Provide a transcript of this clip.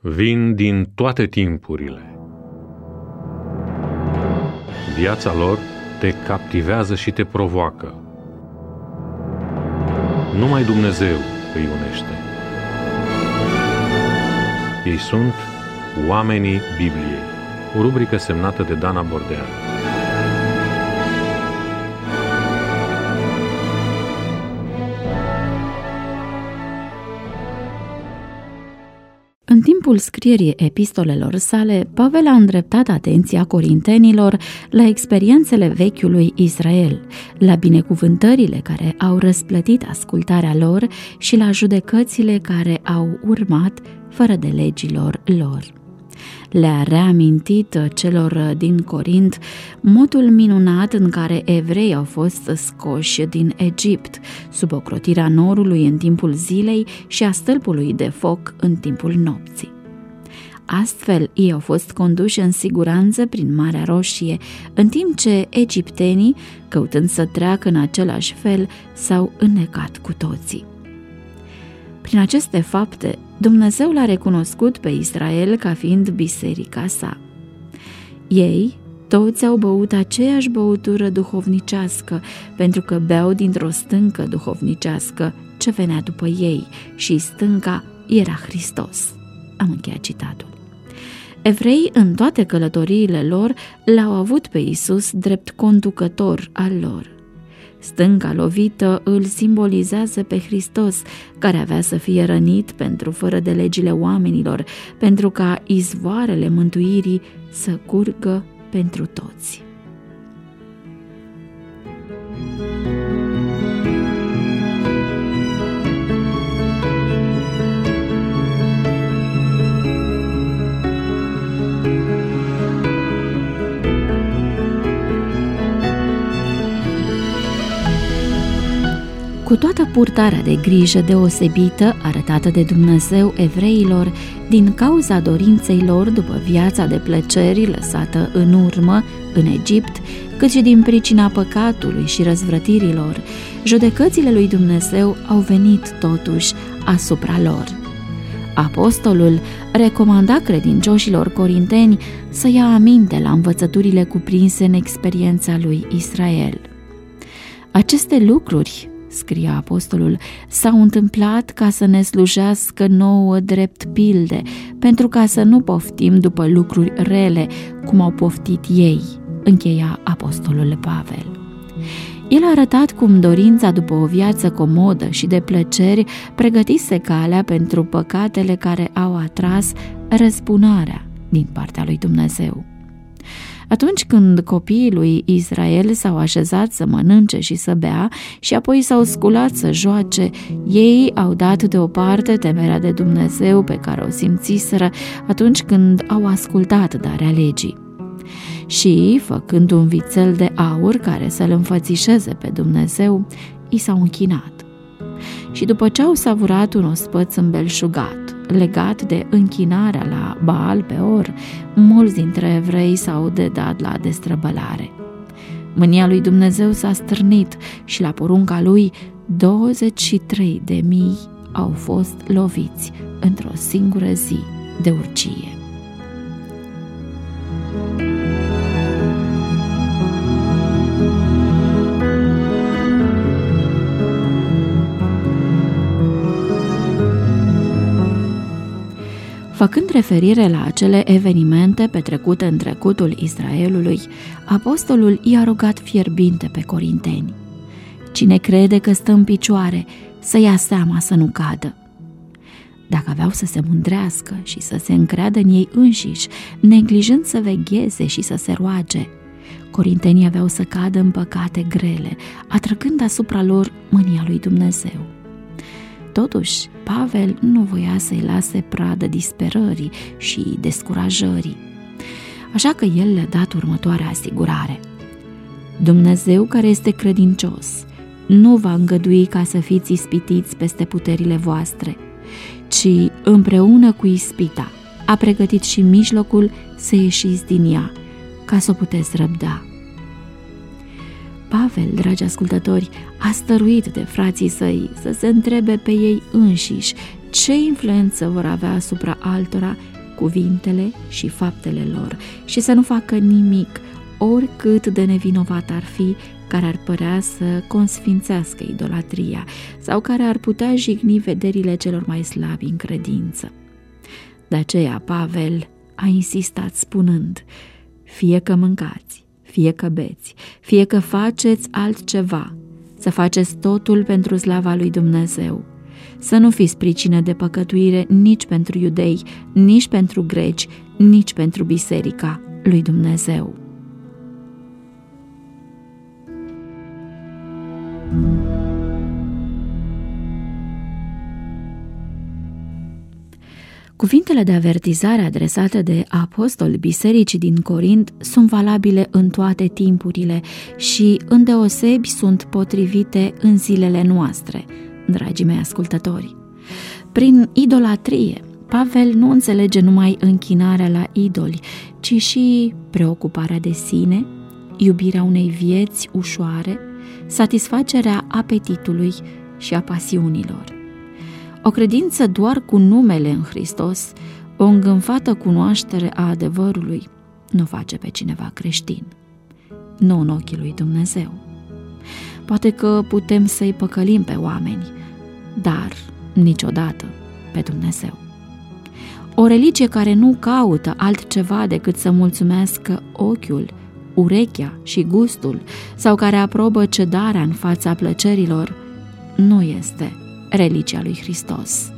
vin din toate timpurile. Viața lor te captivează și te provoacă. Numai Dumnezeu îi unește. Ei sunt oamenii Bibliei, o rubrică semnată de Dana Bordean. În timpul scrierii epistolelor sale, Pavel a îndreptat atenția corintenilor la experiențele vechiului Israel, la binecuvântările care au răsplătit ascultarea lor și la judecățile care au urmat fără de legilor lor. Le-a reamintit celor din Corint modul minunat în care evreii au fost scoși din Egipt, sub ocrotirea norului în timpul zilei și a stâlpului de foc în timpul nopții. Astfel, ei au fost conduși în siguranță prin Marea Roșie, în timp ce egiptenii, căutând să treacă în același fel, s-au înnecat cu toții. Prin aceste fapte, Dumnezeu l-a recunoscut pe Israel ca fiind biserica sa. Ei, toți au băut aceeași băutură duhovnicească, pentru că beau dintr-o stâncă duhovnicească ce venea după ei și stânca era Hristos. Am încheiat citatul. Evreii, în toate călătoriile lor, l-au avut pe Iisus drept conducător al lor. Stânca lovită îl simbolizează pe Hristos, care avea să fie rănit pentru fără de legile oamenilor, pentru ca izvoarele mântuirii să curgă pentru toți. Cu toată purtarea de grijă deosebită arătată de Dumnezeu evreilor din cauza dorinței lor după viața de plăceri lăsată în urmă în Egipt, cât și din pricina păcatului și răzvrătirilor, judecățile lui Dumnezeu au venit totuși asupra lor. Apostolul recomanda credincioșilor corinteni să ia aminte la învățăturile cuprinse în experiența lui Israel. Aceste lucruri, scria apostolul, s-au întâmplat ca să ne slujească nouă drept pilde, pentru ca să nu poftim după lucruri rele, cum au poftit ei, încheia apostolul Pavel. El a arătat cum dorința după o viață comodă și de plăceri pregătise calea pentru păcatele care au atras răzbunarea din partea lui Dumnezeu. Atunci când copiii lui Israel s-au așezat să mănânce și să bea și apoi s-au sculat să joace, ei au dat deoparte temerea de Dumnezeu pe care o simțiseră atunci când au ascultat darea legii. Și, făcând un vițel de aur care să-l înfățișeze pe Dumnezeu, i s-au închinat. Și după ce au savurat un ospăț îmbelșugat, legat de închinarea la Baal Peor, mulți dintre evrei s-au dedat la destrăbălare. Mânia lui Dumnezeu s-a stârnit și la porunca lui 23.000 au fost loviți într-o singură zi de urgie. Făcând referire la acele evenimente petrecute în trecutul Israelului, apostolul i-a rugat fierbinte pe corinteni: cine crede că stă în picioare, să ia seama să nu cadă. Dacă aveau să se mândrească și să se încreadă în ei înșiși, neglijând să vegheze și să se roage, corintenii aveau să cadă în păcate grele, atrăgând asupra lor mânia lui Dumnezeu. Totuși, Pavel nu voia să-i lase pradă disperării și descurajării, așa că el le-a dat următoarea asigurare: Dumnezeu, care este credincios, nu va îngădui ca să fiți ispitiți peste puterile voastre, ci împreună cu ispita a pregătit și mijlocul să ieșiți din ea, ca să o puteți răbda. Pavel, dragi ascultători, a stăruit de frații săi să se întrebe pe ei înșiși ce influență vor avea asupra altora cuvintele și faptele lor și să nu facă nimic, oricât de nevinovat ar fi, care ar părea să consfințească idolatria sau care ar putea jigni vederile celor mai slabi în credință. De aceea Pavel a insistat spunând: fie că mâncați, fie că beți, fie că faceți altceva, să faceți totul pentru slava lui Dumnezeu. Să nu fiți pricină de păcătuire nici pentru iudei, nici pentru greci, nici pentru biserica lui Dumnezeu. Cuvintele de avertizare adresate de apostol bisericii din Corint sunt valabile în toate timpurile și îndeosebi sunt potrivite în zilele noastre, dragii mei ascultători. Prin idolatrie, Pavel nu înțelege numai închinarea la idoli, ci și preocuparea de sine, iubirea unei vieți ușoare, satisfacerea apetitului și a pasiunilor. O credință doar cu numele în Hristos, o îngânfată cunoaștere a adevărului, nu face pe cineva creștin, nu în ochii lui Dumnezeu. Poate că putem să-i păcălim pe oameni, dar niciodată pe Dumnezeu. O religie care nu caută altceva decât să mulțumească ochiul, urechea și gustul, sau care aprobă cedarea în fața plăcerilor, nu este religia lui Hristos.